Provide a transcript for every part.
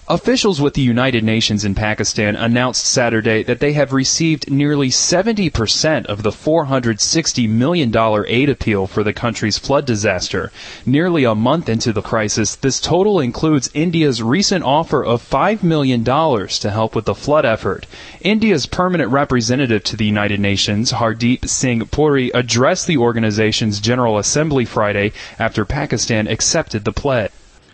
Officials with the United Nations in Pakistan announced Saturday that they have received nearly 70% of the $460 million aid appeal for the country's flood disaster. Nearly a month into the crisis, this total includes India's recent offer of $5 million to help with the flood effort. India's permanent representative to the United Nations, Hardeep Singh Puri, addressed the organization's General Assembly Friday after Pakistan accepted the pledge.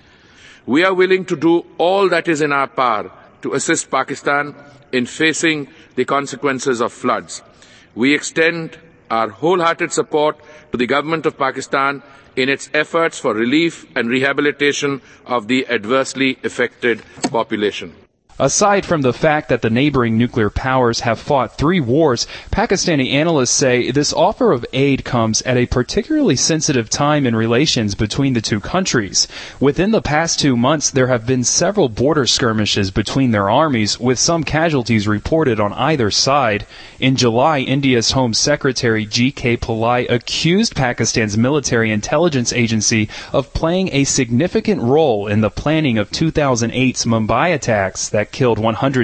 We are willing to do all that is in our power to assist Pakistan in facing the consequences of floods. We extend our wholehearted support to the government of Pakistan in its efforts for relief and rehabilitation of the adversely affected population. Aside from the fact that the neighboring nuclear powers have fought 3 wars, Pakistani analysts say this offer of aid comes at a particularly sensitive time in relations between the two countries. Within the past 2 months, there have been several border skirmishes between their armies, with some casualties reported on either side. In July, India's Home Secretary G.K. Pillai accused Pakistan's military intelligence agency of playing a significant role in the planning of 2008's Mumbai attacks that killed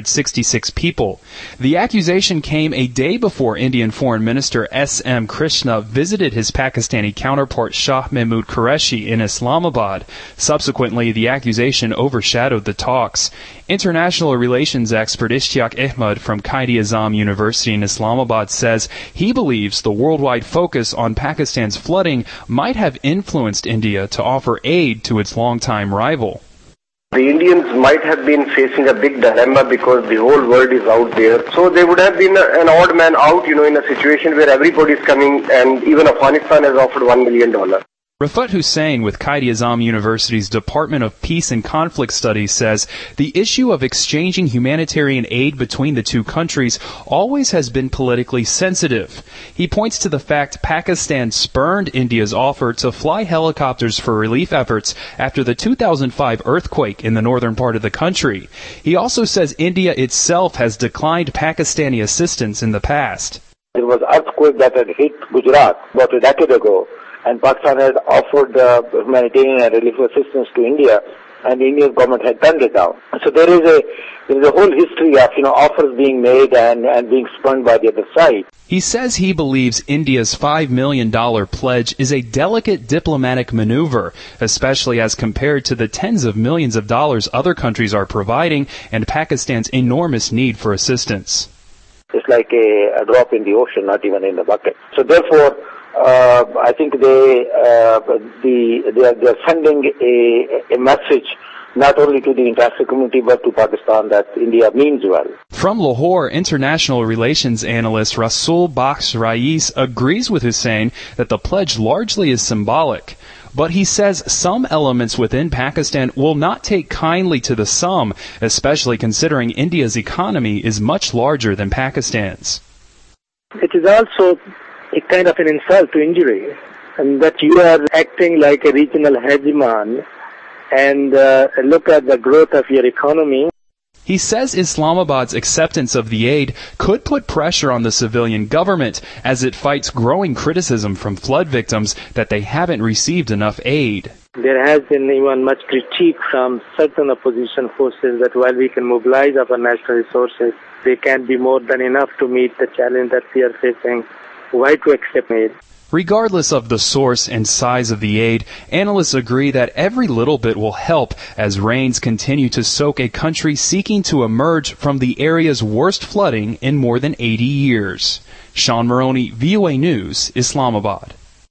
166 people. The accusation came a day before Indian Foreign Minister S.M. Krishna visited his Pakistani counterpart Shah Mahmood Qureshi in Islamabad. Subsequently, the accusation overshadowed the talks. International relations expert Ishtiaq Ahmed from Quaid-e-Azam University in Islamabad says he believes the worldwide focus on Pakistan's flooding might have influenced India to offer aid to its longtime rival. The Indians might have been facing a big dilemma because the whole world is out there. So they would have been an odd man out, in a situation where everybody is coming, and even Afghanistan has offered $1 million. Rafat Hussain with Quaid-e-Azam University's Department of Peace and Conflict Studies says the issue of exchanging humanitarian aid between the two countries always has been politically sensitive. He points to the fact Pakistan spurned India's offer to fly helicopters for relief efforts after the 2005 earthquake in the northern part of the country. He also says India itself has declined Pakistani assistance in the past. There was an earthquake that had hit Gujarat about a decade ago, and Pakistan had offered humanitarian and relief assistance to India, and the Indian government had turned it down. So there is a whole history of offers being made and being spurned by the other side. He says he believes India's $5 million pledge is a delicate diplomatic maneuver, especially as compared to the tens of millions of dollars other countries are providing and Pakistan's enormous need for assistance. It's like a drop in the ocean, not even in the bucket. So therefore, I think they are sending a message not only to the international community but to Pakistan that India means well. From Lahore, international relations analyst Rasul Bakhsh Rais agrees with Hussain that the pledge largely is symbolic. But he says some elements within Pakistan will not take kindly to the sum, especially considering India's economy is much larger than Pakistan's. It is also a kind of an insult to injury, and that you are acting like a regional hegemon and look at the growth of your economy. He says Islamabad's acceptance of the aid could put pressure on the civilian government as it fights growing criticism from flood victims that they haven't received enough aid. There has been even much critique from certain opposition forces that while we can mobilize our national resources, they can't be more than enough to meet the challenge that we are facing. Why to accept aid? Regardless of the source and size of the aid, analysts agree that every little bit will help as rains continue to soak a country seeking to emerge from the area's worst flooding in more than 80 years. Sean Maroney, VOA News, Islamabad.